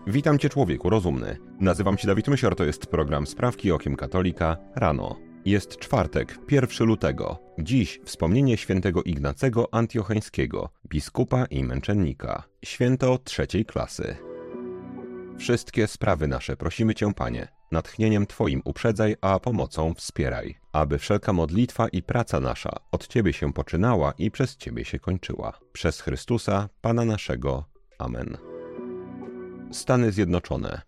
Witam Cię, człowieku rozumny. Nazywam się Dawid Mysior, to jest program Sprawki okiem katolika rano. Jest czwartek, 1 lutego. Dziś wspomnienie świętego Ignacego Antiocheńskiego, biskupa i męczennika. Święto 3. klasy. Wszystkie sprawy nasze prosimy Cię, Panie, natchnieniem Twoim uprzedzaj, a pomocą wspieraj, aby wszelka modlitwa i praca nasza od Ciebie się poczynała i przez Ciebie się kończyła. Przez Chrystusa, Pana naszego. Amen. Stany Zjednoczone.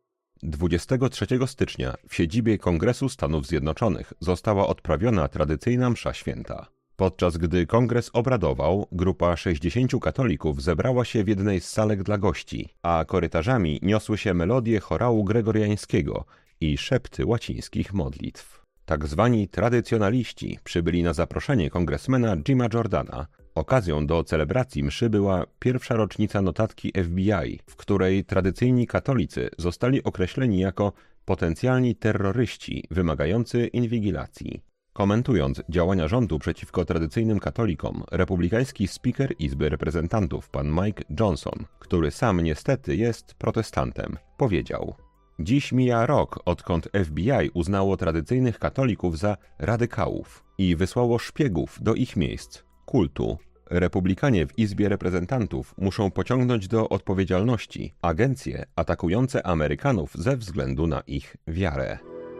23 stycznia w siedzibie Kongresu Stanów Zjednoczonych została odprawiona tradycyjna msza święta. Podczas gdy kongres obradował, grupa 60 katolików zebrała się w jednej z salek dla gości, a korytarzami niosły się melodie chorału gregoriańskiego i szepty łacińskich modlitw. Tak zwani tradycjonaliści przybyli na zaproszenie kongresmena Jima Jordana. Okazją do celebracji mszy była pierwsza rocznica notatki FBI, w której tradycyjni katolicy zostali określeni jako potencjalni terroryści wymagający inwigilacji. Komentując działania rządu przeciwko tradycyjnym katolikom, republikański speaker Izby Reprezentantów pan Mike Johnson, który sam niestety jest protestantem, powiedział: Dziś mija rok, odkąd FBI uznało tradycyjnych katolików za radykałów i wysłało szpiegów do ich miejsc kultu. Republikanie w Izbie Reprezentantów muszą pociągnąć do odpowiedzialności agencje atakujące Amerykanów ze względu na ich wiarę.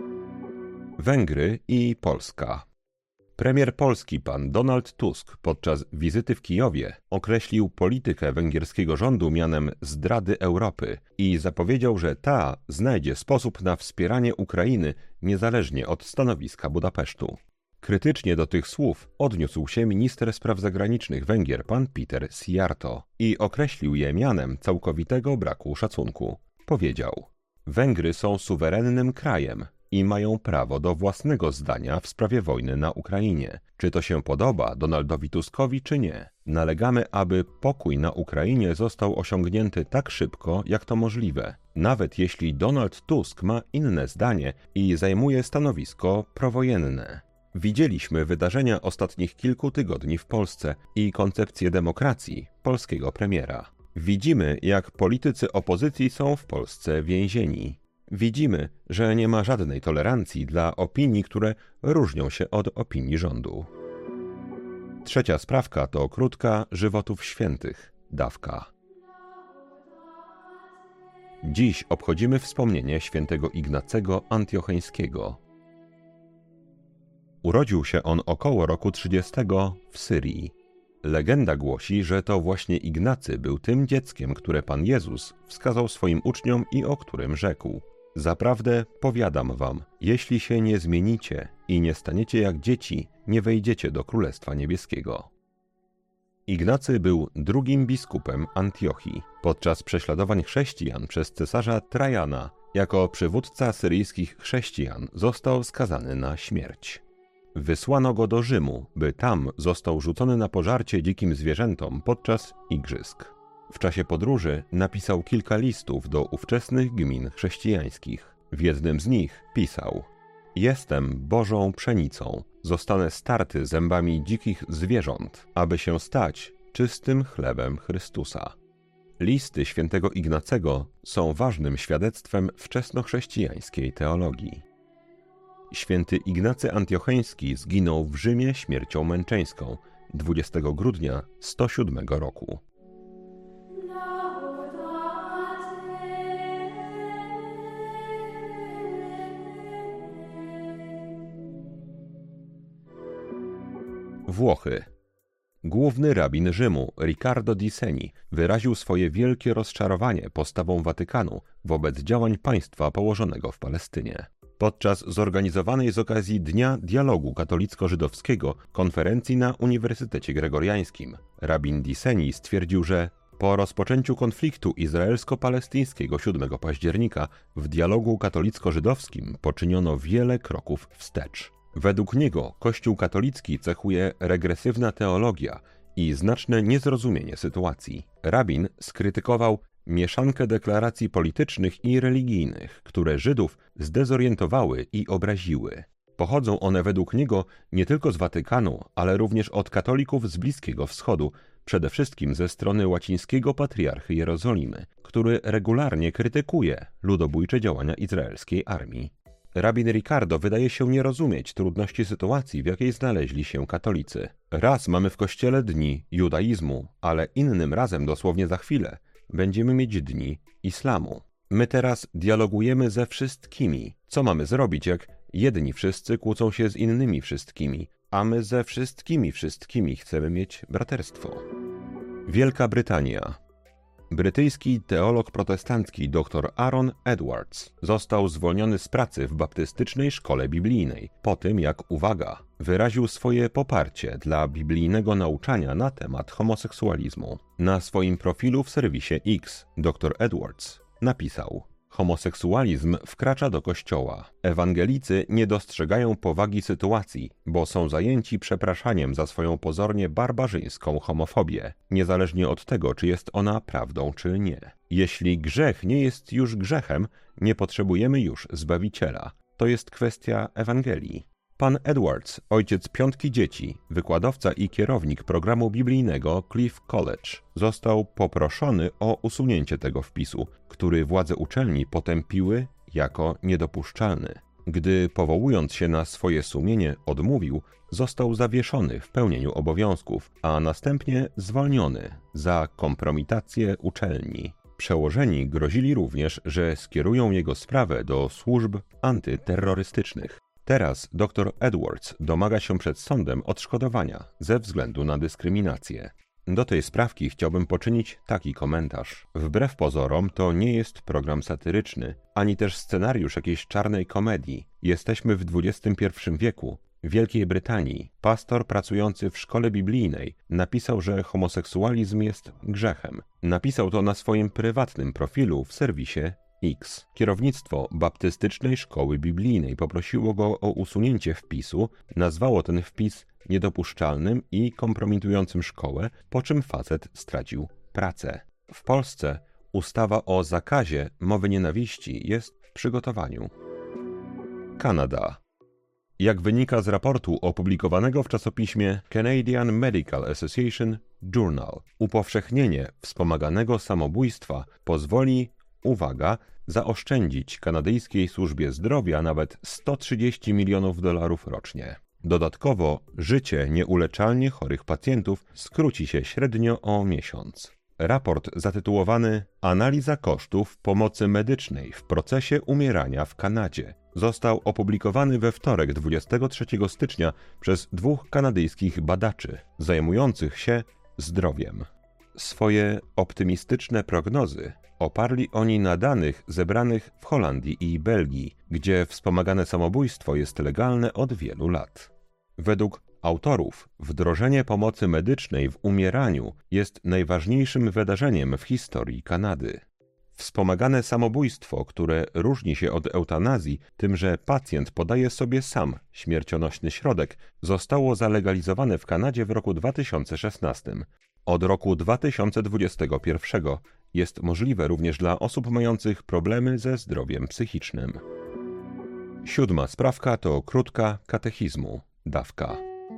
Węgry i Polska. Premier Polski pan Donald Tusk podczas wizyty w Kijowie określił politykę węgierskiego rządu mianem zdrady Europy i zapowiedział, że ta znajdzie sposób na wspieranie Ukrainy niezależnie od stanowiska Budapesztu. Krytycznie do tych słów odniósł się minister spraw zagranicznych Węgier pan Péter Szijjártó i określił je mianem całkowitego braku szacunku. Powiedział: Węgry są suwerennym krajem i mają prawo do własnego zdania w sprawie wojny na Ukrainie. Czy to się podoba Donaldowi Tuskowi, czy nie? Nalegamy, aby pokój na Ukrainie został osiągnięty tak szybko, jak to możliwe, nawet jeśli Donald Tusk ma inne zdanie i zajmuje stanowisko prowojenne. Widzieliśmy wydarzenia ostatnich kilku tygodni w Polsce i koncepcję demokracji polskiego premiera. Widzimy, jak politycy opozycji są w Polsce więzieni. Widzimy, że nie ma żadnej tolerancji dla opinii, które różnią się od opinii rządu. Trzecia sprawka to krótka żywotów świętych, dawka. Dziś obchodzimy wspomnienie świętego Ignacego Antiocheńskiego. Urodził się on około roku 30 w Syrii. Legenda głosi, że to właśnie Ignacy był tym dzieckiem, które Pan Jezus wskazał swoim uczniom i o którym rzekł: Zaprawdę powiadam wam, jeśli się nie zmienicie i nie staniecie jak dzieci, nie wejdziecie do Królestwa Niebieskiego. Ignacy był drugim biskupem Antiochii. Podczas prześladowań chrześcijan przez cesarza Trajana, jako przywódca syryjskich chrześcijan, został skazany na śmierć. Wysłano go do Rzymu, by tam został rzucony na pożarcie dzikim zwierzętom podczas igrzysk. W czasie podróży napisał kilka listów do ówczesnych gmin chrześcijańskich. W jednym z nich pisał: Jestem Bożą pszenicą, zostanę starty zębami dzikich zwierząt, aby się stać czystym chlebem Chrystusa. Listy świętego Ignacego są ważnym świadectwem wczesnochrześcijańskiej teologii. Święty Ignacy Antiocheński zginął w Rzymie śmiercią męczeńską 20 grudnia 107 roku. Włochy. Główny rabin Rzymu, Riccardo di Seni, wyraził swoje wielkie rozczarowanie postawą Watykanu wobec działań państwa położonego w Palestynie. Podczas zorganizowanej z okazji Dnia Dialogu Katolicko-Żydowskiego konferencji na Uniwersytecie Gregoriańskim, rabin di Seni stwierdził, że po rozpoczęciu konfliktu izraelsko-palestyńskiego 7 października w dialogu katolicko-żydowskim poczyniono wiele kroków wstecz. Według niego Kościół katolicki cechuje regresywna teologia i znaczne niezrozumienie sytuacji. Rabin skrytykował mieszankę deklaracji politycznych i religijnych, które Żydów zdezorientowały i obraziły. Pochodzą one według niego nie tylko z Watykanu, ale również od katolików z Bliskiego Wschodu, przede wszystkim ze strony łacińskiego patriarchy Jerozolimy, który regularnie krytykuje ludobójcze działania izraelskiej armii. Rabin Ricardo wydaje się nie rozumieć trudności sytuacji, w jakiej znaleźli się katolicy. Raz mamy w kościele dni judaizmu, ale innym razem, dosłownie za chwilę, będziemy mieć dni islamu. My teraz dialogujemy ze wszystkimi. Co mamy zrobić, jak jedni wszyscy kłócą się z innymi wszystkimi, a my ze wszystkimi chcemy mieć braterstwo? Wielka Brytania. Brytyjski teolog protestancki dr Aaron Edwards został zwolniony z pracy w baptystycznej szkole biblijnej po tym, jak, uwaga, wyraził swoje poparcie dla biblijnego nauczania na temat homoseksualizmu. Na swoim profilu w serwisie X dr Edwards napisał: homoseksualizm wkracza do kościoła. Ewangelicy nie dostrzegają powagi sytuacji, bo są zajęci przepraszaniem za swoją pozornie barbarzyńską homofobię, niezależnie od tego, czy jest ona prawdą, czy nie. Jeśli grzech nie jest już grzechem, nie potrzebujemy już Zbawiciela. To jest kwestia Ewangelii. Pan Edwards, ojciec 5 dzieci, wykładowca i kierownik programu biblijnego Cliff College, został poproszony o usunięcie tego wpisu, który władze uczelni potępiły jako niedopuszczalny. Gdy, powołując się na swoje sumienie, odmówił, został zawieszony w pełnieniu obowiązków, a następnie zwolniony za kompromitację uczelni. Przełożeni grozili również, że skierują jego sprawę do służb antyterrorystycznych. Teraz dr Edwards domaga się przed sądem odszkodowania ze względu na dyskryminację. Do tej sprawki chciałbym poczynić taki komentarz. Wbrew pozorom to nie jest program satyryczny, ani też scenariusz jakiejś czarnej komedii. Jesteśmy w XXI wieku. W Wielkiej Brytanii pastor pracujący w szkole biblijnej napisał, że homoseksualizm jest grzechem. Napisał to na swoim prywatnym profilu w serwisie X. Kierownictwo baptystycznej szkoły biblijnej poprosiło go o usunięcie wpisu, nazwało ten wpis niedopuszczalnym i kompromitującym szkołę, po czym facet stracił pracę. W Polsce ustawa o zakazie mowy nienawiści jest w przygotowaniu. Kanada. Jak wynika z raportu opublikowanego w czasopiśmie Canadian Medical Association Journal, upowszechnienie wspomaganego samobójstwa pozwoli, uwaga, zaoszczędzić kanadyjskiej służbie zdrowia nawet $130 milionów rocznie. Dodatkowo życie nieuleczalnie chorych pacjentów skróci się średnio o miesiąc. Raport zatytułowany Analiza kosztów pomocy medycznej w procesie umierania w Kanadzie został opublikowany we wtorek 23 stycznia przez 2 kanadyjskich badaczy zajmujących się zdrowiem. Swoje optymistyczne prognozy oparli oni na danych zebranych w Holandii i Belgii, gdzie wspomagane samobójstwo jest legalne od wielu lat. Według autorów wdrożenie pomocy medycznej w umieraniu jest najważniejszym wydarzeniem w historii Kanady. Wspomagane samobójstwo, które różni się od eutanazji tym, że pacjent podaje sobie sam śmiercionośny środek, zostało zalegalizowane w Kanadzie w roku 2016. Od roku 2021 jest możliwe również dla osób mających problemy ze zdrowiem psychicznym. 7. sprawka to krótka katechizmu, dawka.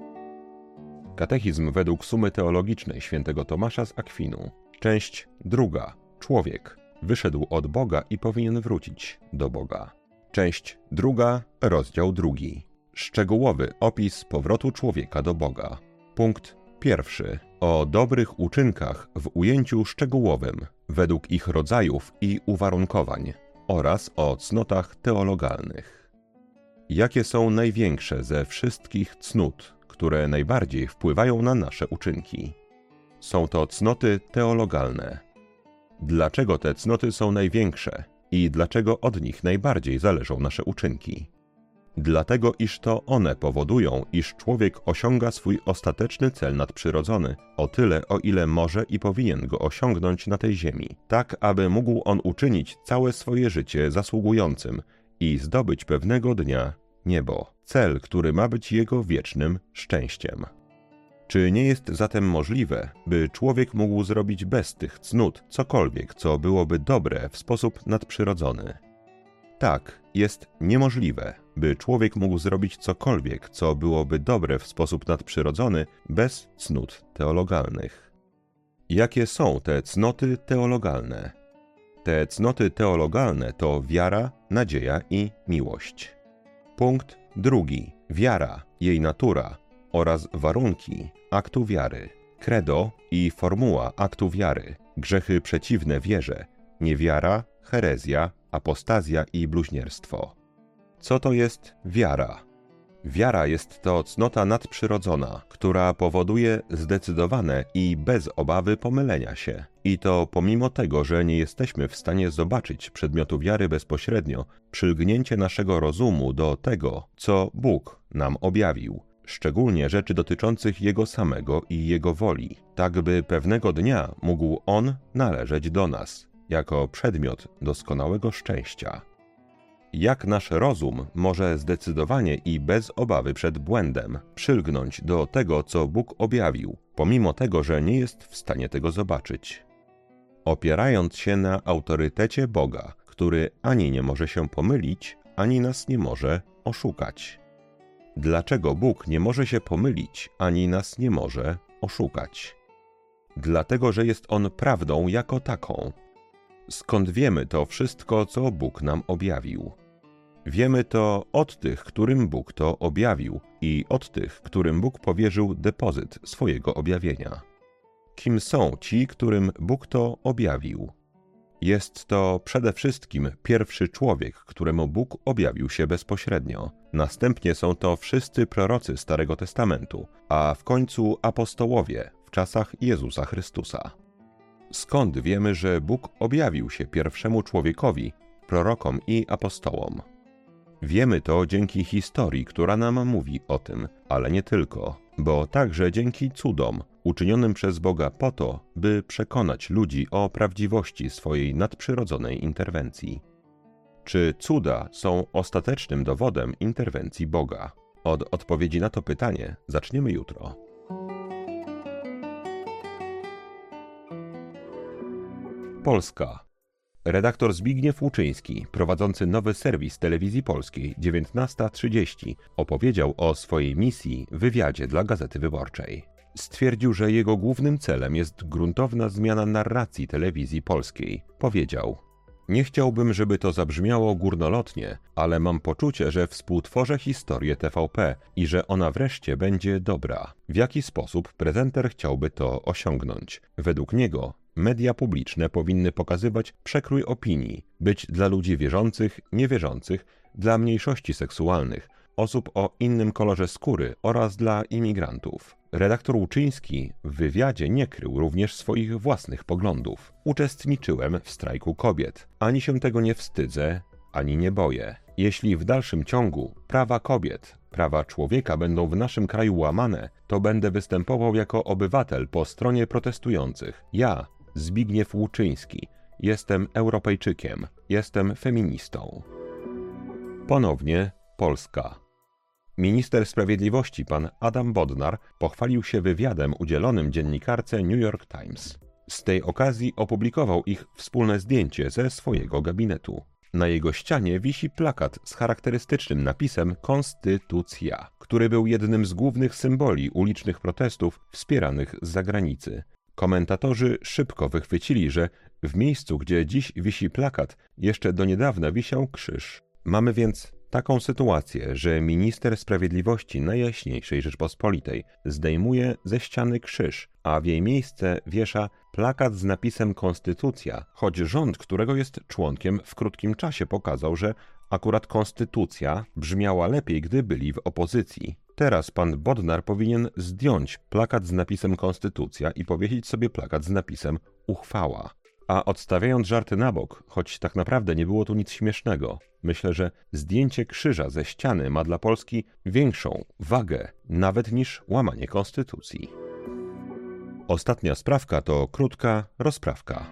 Katechizm według sumy teologicznej świętego Tomasza z Akwinu. Część 2. Człowiek. Wyszedł od Boga i powinien wrócić do Boga. Część 2. Rozdział 2. Szczegółowy opis powrotu człowieka do Boga. Punkt 1. O dobrych uczynkach w ujęciu szczegółowym, według ich rodzajów i uwarunkowań, oraz o cnotach teologalnych. Jakie są największe ze wszystkich cnót, które najbardziej wpływają na nasze uczynki? Są to cnoty teologalne. Dlaczego te cnoty są największe i dlaczego od nich najbardziej zależą nasze uczynki? Dlatego, iż to one powodują, iż człowiek osiąga swój ostateczny cel nadprzyrodzony, o tyle, o ile może i powinien go osiągnąć na tej ziemi, tak aby mógł on uczynić całe swoje życie zasługującym i zdobyć pewnego dnia niebo, cel, który ma być jego wiecznym szczęściem. Czy nie jest zatem możliwe, by człowiek mógł zrobić bez tych cnót cokolwiek, co byłoby dobre w sposób nadprzyrodzony? Tak, jest niemożliwe, by człowiek mógł zrobić cokolwiek, co byłoby dobre w sposób nadprzyrodzony, bez cnót teologalnych. Jakie są te cnoty teologalne? Te cnoty teologalne to wiara, nadzieja i miłość. Punkt drugi. Wiara, jej natura oraz warunki aktu wiary. Credo i formuła aktu wiary. Grzechy przeciwne wierze. Niewiara, herezja, apostazja i bluźnierstwo. Co to jest wiara? Wiara jest to cnota nadprzyrodzona, która powoduje zdecydowane i bez obawy pomylenia się. I to pomimo tego, że nie jesteśmy w stanie zobaczyć przedmiotu wiary bezpośrednio, przylgnięcie naszego rozumu do tego, co Bóg nam objawił, szczególnie rzeczy dotyczących Jego samego i Jego woli, tak by pewnego dnia mógł On należeć do nas, jako przedmiot doskonałego szczęścia. Jak nasz rozum może zdecydowanie i bez obawy przed błędem przylgnąć do tego, co Bóg objawił, pomimo tego, że nie jest w stanie tego zobaczyć? Opierając się na autorytecie Boga, który ani nie może się pomylić, ani nas nie może oszukać. Dlaczego Bóg nie może się pomylić, ani nas nie może oszukać? Dlatego, że jest On prawdą jako taką. Skąd wiemy to wszystko, co Bóg nam objawił? Wiemy to od tych, którym Bóg to objawił i od tych, którym Bóg powierzył depozyt swojego objawienia. Kim są ci, którym Bóg to objawił? Jest to przede wszystkim pierwszy człowiek, któremu Bóg objawił się bezpośrednio. Następnie są to wszyscy prorocy Starego Testamentu, a w końcu apostołowie w czasach Jezusa Chrystusa. Skąd wiemy, że Bóg objawił się pierwszemu człowiekowi, prorokom i apostołom? Wiemy to dzięki historii, która nam mówi o tym, ale nie tylko, bo także dzięki cudom uczynionym przez Boga po to, by przekonać ludzi o prawdziwości swojej nadprzyrodzonej interwencji. Czy cuda są ostatecznym dowodem interwencji Boga? Od odpowiedzi na to pytanie zaczniemy jutro. Polska. Redaktor Zbigniew Łuczyński, prowadzący nowy serwis telewizji polskiej 19:30, opowiedział o swojej misji w wywiadzie dla Gazety Wyborczej. Stwierdził, że jego głównym celem jest gruntowna zmiana narracji telewizji polskiej. Powiedział: nie chciałbym, żeby to zabrzmiało górnolotnie, ale mam poczucie, że współtworzę historię TVP i że ona wreszcie będzie dobra. W jaki sposób prezenter chciałby to osiągnąć? Według niego media publiczne powinny pokazywać przekrój opinii, być dla ludzi wierzących, niewierzących, dla mniejszości seksualnych, osób o innym kolorze skóry oraz dla imigrantów. Redaktor Łuczyński w wywiadzie nie krył również swoich własnych poglądów. Uczestniczyłem w strajku kobiet. Ani się tego nie wstydzę, ani nie boję. Jeśli w dalszym ciągu prawa kobiet, prawa człowieka będą w naszym kraju łamane, to będę występował jako obywatel po stronie protestujących. Ja, Zbigniew Łuczyński, jestem Europejczykiem, jestem feministą. Ponownie Polska. Minister Sprawiedliwości pan Adam Bodnar pochwalił się wywiadem udzielonym dziennikarce New York Times. Z tej okazji opublikował ich wspólne zdjęcie ze swojego gabinetu. Na jego ścianie wisi plakat z charakterystycznym napisem Konstytucja, który był jednym z głównych symboli ulicznych protestów wspieranych z zagranicy. Komentatorzy szybko wychwycili, że w miejscu, gdzie dziś wisi plakat, jeszcze do niedawna wisiał krzyż. Mamy więc taką sytuację, że minister sprawiedliwości Najjaśniejszej Rzeczpospolitej zdejmuje ze ściany krzyż, a w jej miejsce wiesza plakat z napisem Konstytucja, choć rząd, którego jest członkiem, w krótkim czasie pokazał, że akurat Konstytucja brzmiała lepiej, gdy byli w opozycji. Teraz pan Bodnar powinien zdjąć plakat z napisem Konstytucja i powiesić sobie plakat z napisem Uchwała. A odstawiając żarty na bok, choć tak naprawdę nie było tu nic śmiesznego, myślę, że zdjęcie krzyża ze ściany ma dla Polski większą wagę nawet niż łamanie konstytucji. Ostatnia sprawka to krótka rozprawka.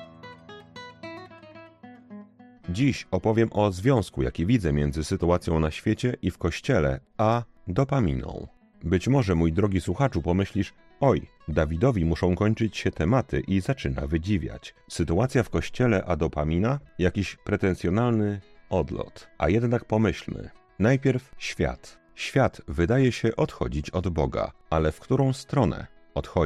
Dziś opowiem o związku, jaki widzę między sytuacją na świecie i w Kościele, a dopaminą. Być może, mój drogi słuchaczu, pomyślisz: oj, Dawidowi muszą kończyć się tematy i zaczyna wydziwiać. Sytuacja w Kościele a dopamina? Jakiś pretensjonalny odlot. A jednak pomyślmy. Najpierw świat. Świat wydaje się odchodzić od Boga, ale w którą stronę odchodzi?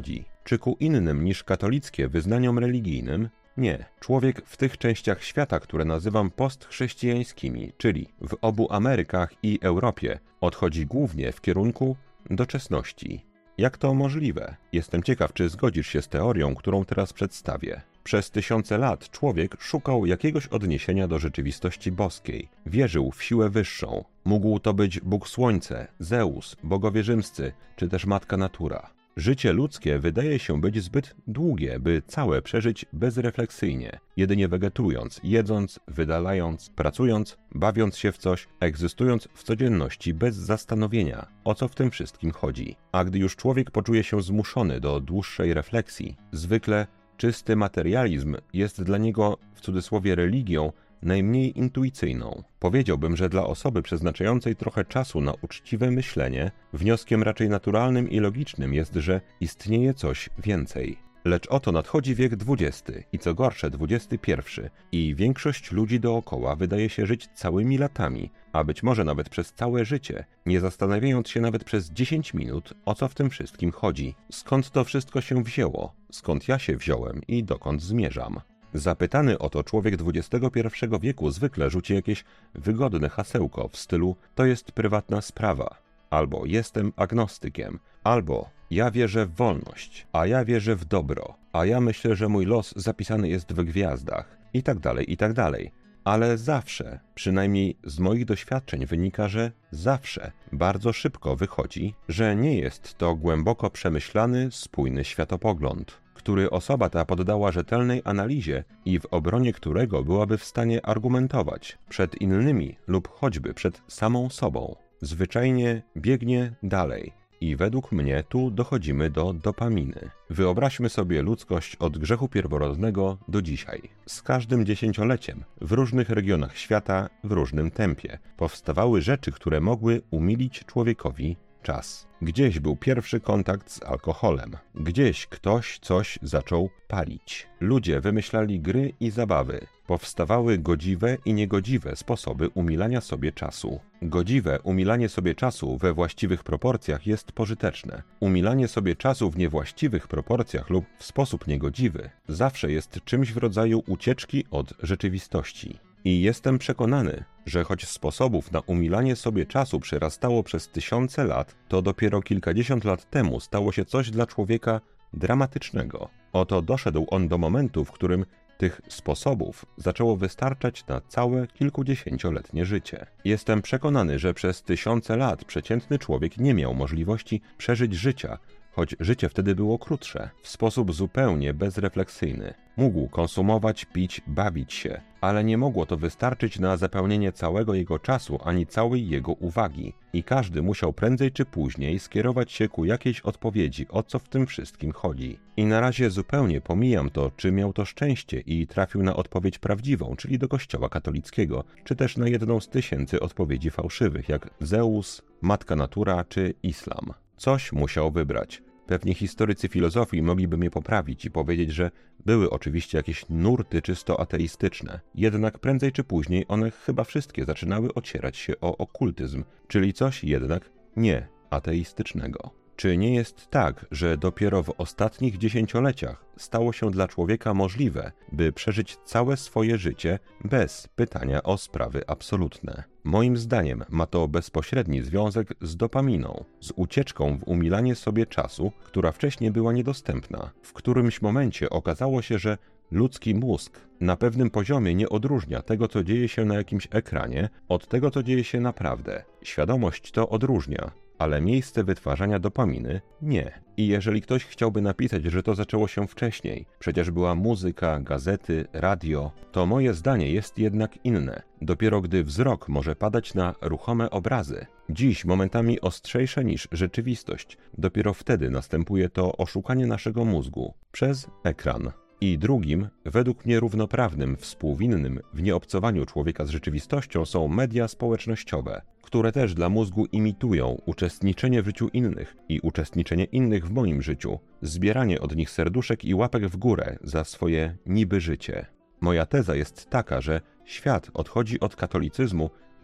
Czy ku innym niż katolickie wyznaniom religijnym? Nie. Człowiek w tych częściach świata, które nazywam postchrześcijańskimi, czyli w obu Amerykach i Europie, odchodzi głównie w kierunku doczesności. Jak to możliwe? Jestem ciekaw, czy zgodzisz się z teorią, którą teraz przedstawię. Przez tysiące lat człowiek szukał jakiegoś odniesienia do rzeczywistości boskiej. Wierzył w siłę wyższą. Mógł to być Bóg Słońce, Zeus, bogowie rzymscy, czy też Matka Natura. Życie ludzkie wydaje się być zbyt długie, by całe przeżyć bezrefleksyjnie, jedynie wegetując, jedząc, wydalając, pracując, bawiąc się w coś, egzystując w codzienności bez zastanowienia, o co w tym wszystkim chodzi. A gdy już człowiek poczuje się zmuszony do dłuższej refleksji, zwykle czysty materializm jest dla niego, w cudzysłowie, religią najmniej intuicyjną. Powiedziałbym, że dla osoby przeznaczającej trochę czasu na uczciwe myślenie, wnioskiem raczej naturalnym i logicznym jest, że istnieje coś więcej. Lecz oto nadchodzi wiek XX i co gorsze XXI i większość ludzi dookoła wydaje się żyć całymi latami, a być może nawet przez całe życie, nie zastanawiając się nawet przez 10 minut, o co w tym wszystkim chodzi. Skąd to wszystko się wzięło? Skąd ja się wziąłem i dokąd zmierzam? Zapytany o to człowiek XXI wieku zwykle rzuci jakieś wygodne hasełko w stylu to jest prywatna sprawa, albo jestem agnostykiem, albo ja wierzę w wolność, a ja wierzę w dobro, a ja myślę, że mój los zapisany jest w gwiazdach, i tak dalej, i tak dalej. Ale zawsze, przynajmniej z moich doświadczeń wynika, że zawsze bardzo szybko wychodzi, że nie jest to głęboko przemyślany, spójny światopogląd, który osoba ta poddała rzetelnej analizie i w obronie którego byłaby w stanie argumentować przed innymi lub choćby przed samą sobą. Zwyczajnie biegnie dalej. I według mnie tu dochodzimy do dopaminy. Wyobraźmy sobie ludzkość od grzechu pierworodnego do dzisiaj. Z każdym dziesięcioleciem, w różnych regionach świata, w różnym tempie, powstawały rzeczy, które mogły umilić człowiekowi czas. Gdzieś był pierwszy kontakt z alkoholem. Gdzieś ktoś coś zaczął palić. Ludzie wymyślali gry i zabawy. Powstawały godziwe i niegodziwe sposoby umilania sobie czasu. Godziwe umilanie sobie czasu we właściwych proporcjach jest pożyteczne. Umilanie sobie czasu w niewłaściwych proporcjach lub w sposób niegodziwy zawsze jest czymś w rodzaju ucieczki od rzeczywistości. I jestem przekonany, że choć sposobów na umilanie sobie czasu przerastało przez tysiące lat, to dopiero kilkadziesiąt lat temu stało się coś dla człowieka dramatycznego. Oto doszedł on do momentu, w którym tych sposobów zaczęło wystarczać na całe kilkudziesięcioletnie życie. Jestem przekonany, że przez tysiące lat przeciętny człowiek nie miał możliwości przeżyć życia, choć życie wtedy było krótsze, w sposób zupełnie bezrefleksyjny. Mógł konsumować, pić, bawić się, ale nie mogło to wystarczyć na zapełnienie całego jego czasu ani całej jego uwagi. I każdy musiał prędzej czy później skierować się ku jakiejś odpowiedzi, o co w tym wszystkim chodzi. I na razie zupełnie pomijam to, czy miał to szczęście i trafił na odpowiedź prawdziwą, czyli do Kościoła katolickiego, czy też na jedną z tysięcy odpowiedzi fałszywych, jak Zeus, Matka Natura czy Islam. Coś musiał wybrać. Pewnie historycy filozofii mogliby mnie poprawić i powiedzieć, że były oczywiście jakieś nurty czysto ateistyczne, jednak prędzej czy później one chyba wszystkie zaczynały ocierać się o okultyzm, czyli coś jednak nie ateistycznego. Czy nie jest tak, że dopiero w ostatnich dziesięcioleciach stało się dla człowieka możliwe, by przeżyć całe swoje życie bez pytania o sprawy absolutne? Moim zdaniem ma to bezpośredni związek z dopaminą, z ucieczką w umilanie sobie czasu, która wcześniej była niedostępna. W którymś momencie okazało się, że ludzki mózg na pewnym poziomie nie odróżnia tego, co dzieje się na jakimś ekranie, od tego, co dzieje się naprawdę. Świadomość to odróżnia, ale miejsce wytwarzania dopaminy nie. I jeżeli ktoś chciałby napisać, że to zaczęło się wcześniej, przecież była muzyka, gazety, radio, to moje zdanie jest jednak inne. Dopiero gdy wzrok może padać na ruchome obrazy, dziś momentami ostrzejsze niż rzeczywistość, dopiero wtedy następuje to oszukanie naszego mózgu przez ekran. I drugim, według mnie równoprawnym, współwinnym w nieobcowaniu człowieka z rzeczywistością są media społecznościowe, które też dla mózgu imitują uczestniczenie w życiu innych i uczestniczenie innych w moim życiu, zbieranie od nich serduszek i łapek w górę za swoje niby życie. Moja teza jest taka, że świat odchodzi od katolicyzmu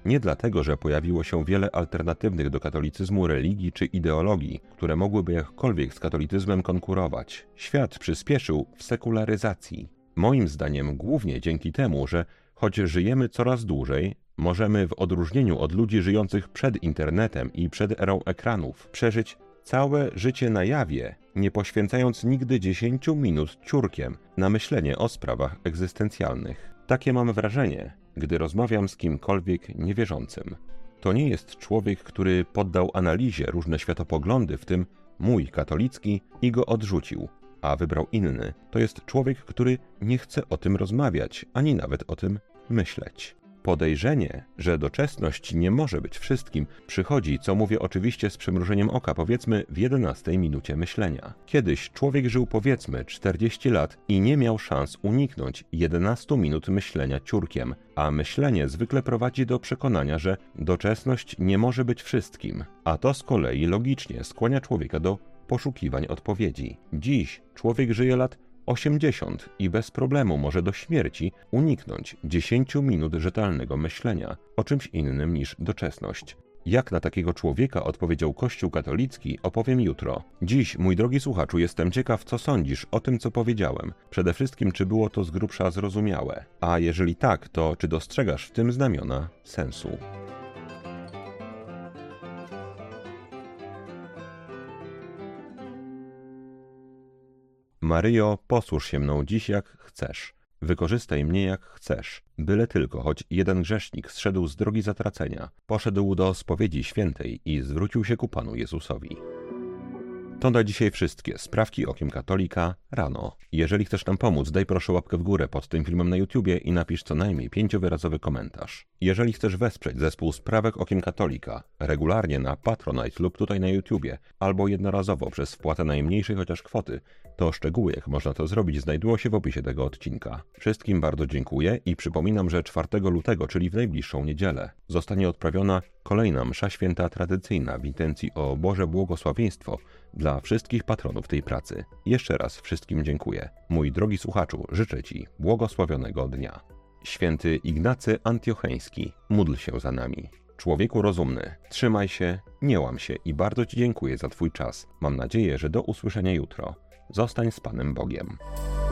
Nie dlatego, że pojawiło się wiele alternatywnych do katolicyzmu religii czy ideologii, które mogłyby jakkolwiek z katolicyzmem konkurować. Świat przyspieszył w sekularyzacji. Moim zdaniem głównie dzięki temu, że choć żyjemy coraz dłużej, możemy w odróżnieniu od ludzi żyjących przed internetem i przed erą ekranów przeżyć całe życie na jawie, nie poświęcając nigdy 10 minut ciurkiem na myślenie o sprawach egzystencjalnych. Takie mam wrażenie, gdy rozmawiam z kimkolwiek niewierzącym. To nie jest człowiek, który poddał analizie różne światopoglądy, w tym mój katolicki, i go odrzucił, a wybrał inny. To jest człowiek, który nie chce o tym rozmawiać, ani nawet o tym myśleć. Podejrzenie, że doczesność nie może być wszystkim, przychodzi, co mówię oczywiście z przymrużeniem oka, powiedzmy w 11 minucie myślenia. Kiedyś człowiek żył powiedzmy 40 lat i nie miał szans uniknąć 11 minut myślenia ciurkiem, a myślenie zwykle prowadzi do przekonania, że doczesność nie może być wszystkim, a to z kolei logicznie skłania człowieka do poszukiwań odpowiedzi. Dziś człowiek żyje lat 80 i bez problemu może do śmierci uniknąć 10 minut rzetelnego myślenia o czymś innym niż doczesność. Jak na takiego człowieka odpowiedział Kościół katolicki, opowiem jutro. Dziś, mój drogi słuchaczu, jestem ciekaw, co sądzisz o tym, co powiedziałem. Przede wszystkim, czy było to z grubsza zrozumiałe. A jeżeli tak, to czy dostrzegasz w tym znamiona sensu? Maryjo, posłuż się mną dziś jak chcesz. Wykorzystaj mnie jak chcesz. Byle tylko, choć jeden grzesznik zszedł z drogi zatracenia, poszedł do spowiedzi świętej i zwrócił się ku Panu Jezusowi. To na dzisiaj wszystkie sprawki okiem katolika rano. Jeżeli chcesz nam pomóc, daj proszę łapkę w górę pod tym filmem na YouTubie i napisz co najmniej 5-wyrazowy komentarz. Jeżeli chcesz wesprzeć zespół Sprawek Okiem Katolika regularnie na Patronite lub tutaj na YouTubie, albo jednorazowo przez wpłatę najmniejszej chociaż kwoty, to szczegóły, jak można to zrobić, znajdują się w opisie tego odcinka. Wszystkim bardzo dziękuję i przypominam, że 4 lutego, czyli w najbliższą niedzielę, zostanie odprawiona kolejna msza święta tradycyjna w intencji o Boże błogosławieństwo dla wszystkich patronów tej pracy. Jeszcze raz wszystkim dziękuję. Mój drogi słuchaczu, życzę Ci błogosławionego dnia. Święty Ignacy Antiocheński, módl się za nami. Człowieku rozumny, trzymaj się, nie łam się i bardzo Ci dziękuję za Twój czas. Mam nadzieję, że do usłyszenia jutro. Zostań z Panem Bogiem.